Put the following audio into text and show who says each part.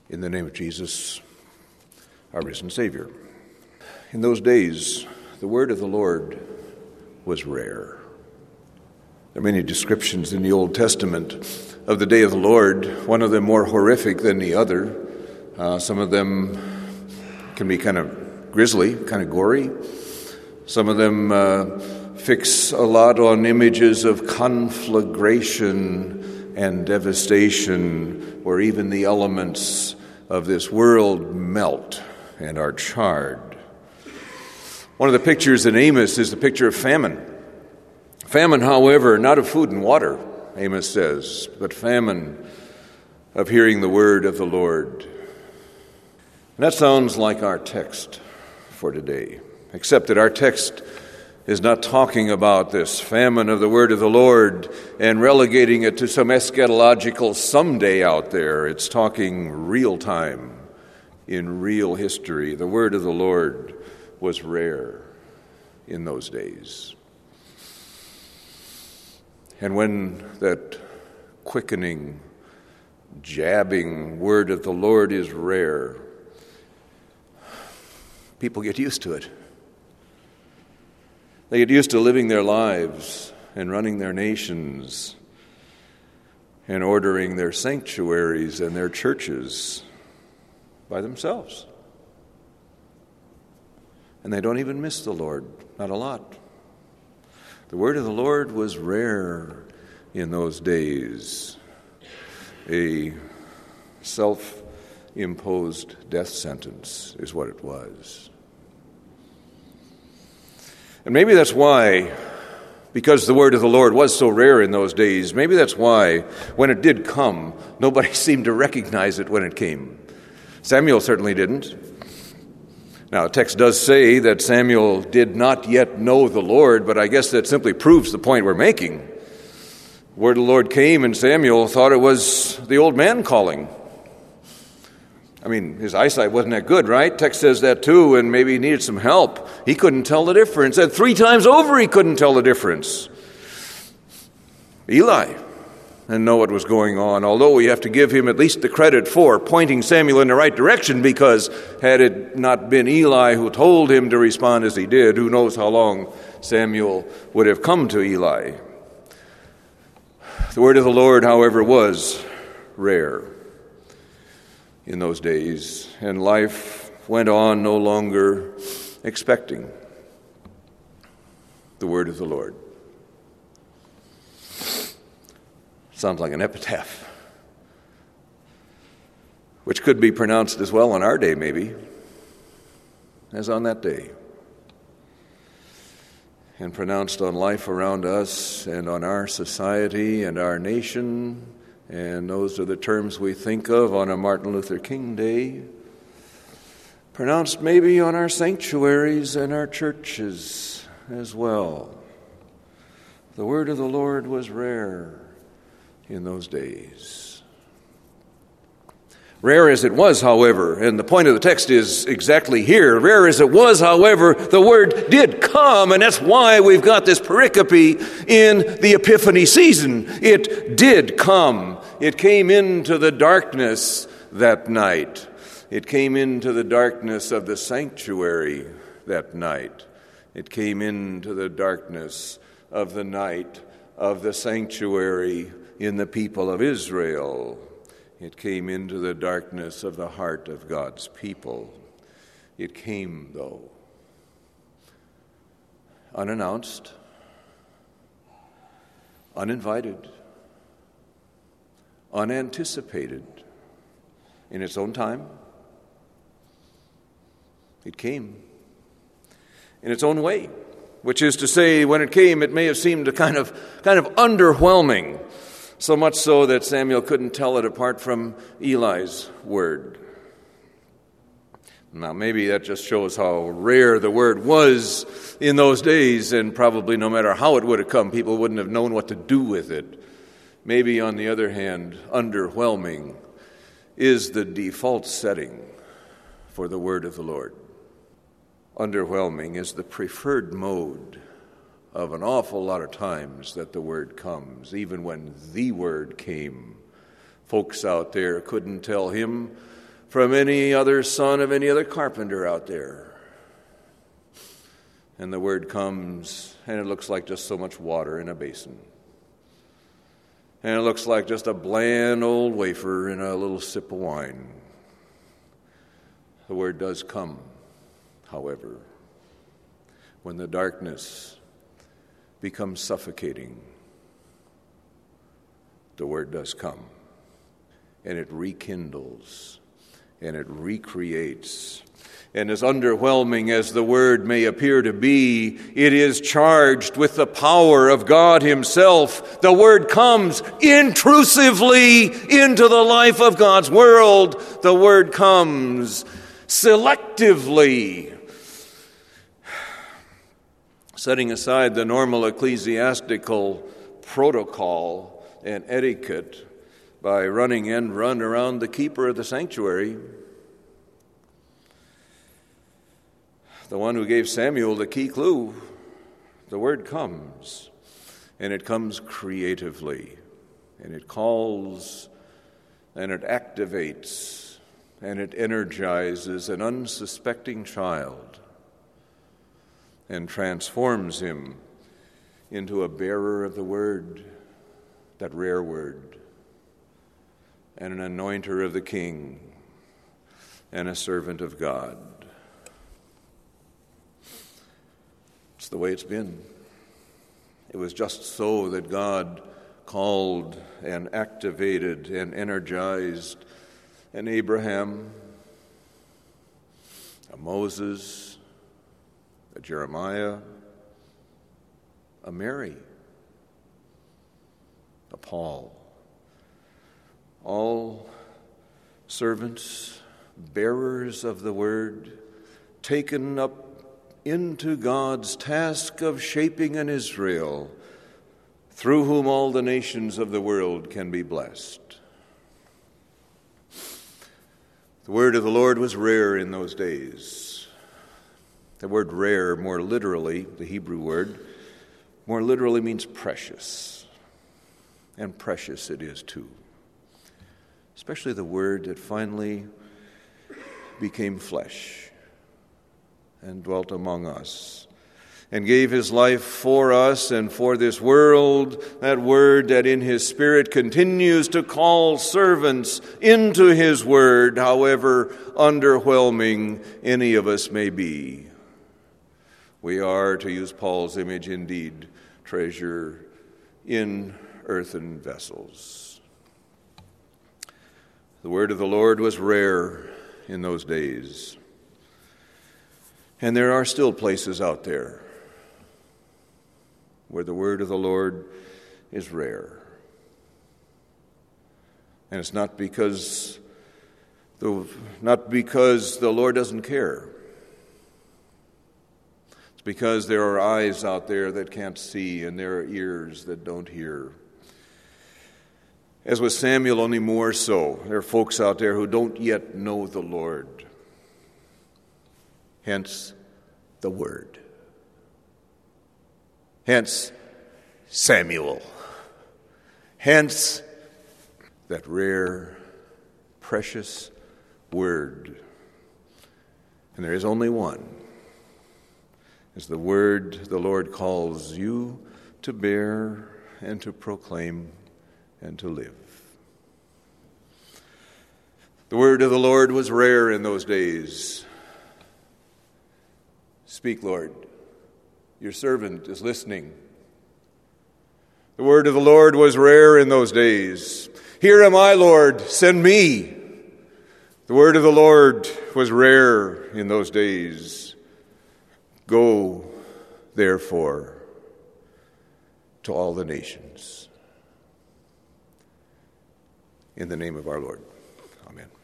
Speaker 1: In the name of Jesus, our risen Savior. In those days, the word of the Lord was rare. There are many descriptions in the Old Testament of the day of the Lord, one of them more horrific than the other. Some of them can be kind of grisly, kind of gory. Some of them fix a lot on images of conflagration and devastation, where even the elements of this world melt and are charred. One of the pictures in Amos is the picture of famine. Famine, however, not of food and water, Amos says, but famine of hearing the word of the Lord. And that sounds like our text for today, except that our text is not talking about this famine of the word of the Lord and relegating it to some eschatological someday out there. It's talking real time in real history. The word of the Lord was rare in those days. And when that quickening, jabbing word of the Lord is rare, people get used to it. They get used to living their lives and running their nations and ordering their sanctuaries and their churches by themselves. And they don't even miss the Lord, not a lot. The word of the Lord was rare in those days. A self-imposed death sentence is what it was. And maybe that's why, because the word of the Lord was so rare in those days, maybe that's why, when it did come, nobody seemed to recognize it when it came. Samuel certainly didn't. Now, the text does say that Samuel did not yet know the Lord, but I guess that simply proves the point we're making. The word of the Lord came, and Samuel thought it was the old man calling. I mean, his eyesight wasn't that good, right? Text says that too, and maybe he needed some help. He couldn't tell the difference. And 3 times over he couldn't tell the difference. Eli didn't know what was going on, although we have to give him at least the credit for pointing Samuel in the right direction, because had it not been Eli who told him to respond as he did, who knows how long Samuel would have come to Eli. The word of the Lord, however, was rare in those days, and life went on no longer expecting the word of the Lord. Sounds like an epitaph, which could be pronounced as well on our day, maybe, as on that day, and pronounced on life around us and on our society and our nation. And those are the terms we think of on a Martin Luther King Day, pronounced maybe on our sanctuaries and our churches as well. The word of the Lord was rare in those days. Rare as it was, however, and the point of the text is exactly here, rare as it was, however, the word did come, and that's why we've got this pericope in the Epiphany season. It did come. It came into the darkness that night. It came into the darkness of the sanctuary that night. It came into the darkness of the night of the sanctuary in the people of Israel. It came into the darkness of the heart of God's people. It came, though, unannounced, uninvited, unanticipated, in its own time. It came in its own way, which is to say, when it came, it may have seemed kind of underwhelming, so much so that Samuel couldn't tell it apart from Eli's word. Now, maybe that just shows how rare the word was in those days, and probably no matter how it would have come, people wouldn't have known what to do with it. Maybe, on the other hand, underwhelming is the default setting for the word of the Lord. Underwhelming is the preferred mode of an awful lot of times that the word comes. Even when the word came, folks out there couldn't tell him from any other son of any other carpenter out there. And the word comes, and it looks like just so much water in a basin. And it looks like just a bland old wafer in a little sip of wine. The word does come, however, when the darkness becomes suffocating. The word does come, and it rekindles, and it recreates. And as underwhelming as the word may appear to be, it is charged with the power of God himself. The word comes intrusively into the life of God's world. The word comes selectively, setting aside the normal ecclesiastical protocol and etiquette by running end run around the keeper of the sanctuary. The one who gave Samuel the key clue. The word comes, and it comes creatively, and it calls, and it activates, and it energizes an unsuspecting child and transforms him into a bearer of the word, that rare word, and an anointer of the King, and a servant of God. It's the way it's been. It was just so that God called and activated and energized an Abraham, a Moses, a Jeremiah, a Mary, a Paul. All servants, bearers of the word, taken up into God's task of shaping an Israel through whom all the nations of the world can be blessed. The word of the Lord was rare in those days. The word rare, more literally, the Hebrew word, more literally means precious. And precious it is too. Especially the word that finally became flesh and dwelt among us, and gave his life for us and for this world, that word that in his Spirit continues to call servants into his word, however underwhelming any of us may be. We are, to use Paul's image, indeed, treasure in earthen vessels. The word of the Lord was rare in those days. And there are still places out there where the word of the Lord is rare. And it's not because the Lord doesn't care. It's because there are eyes out there that can't see, and there are ears that don't hear. As with Samuel, only more so. There are folks out there who don't yet know the Lord. Hence, the word. Hence, Samuel. Hence, that rare, precious word. And there is only one. It's the word the Lord calls you to bear and to proclaim and to live. The word of the Lord was rare in those days. Speak, Lord. Your servant is listening. The word of the Lord was rare in those days. Here am I, Lord, send me. The word of the Lord was rare in those days. Go, therefore, to all the nations. In the name of our Lord. Amen.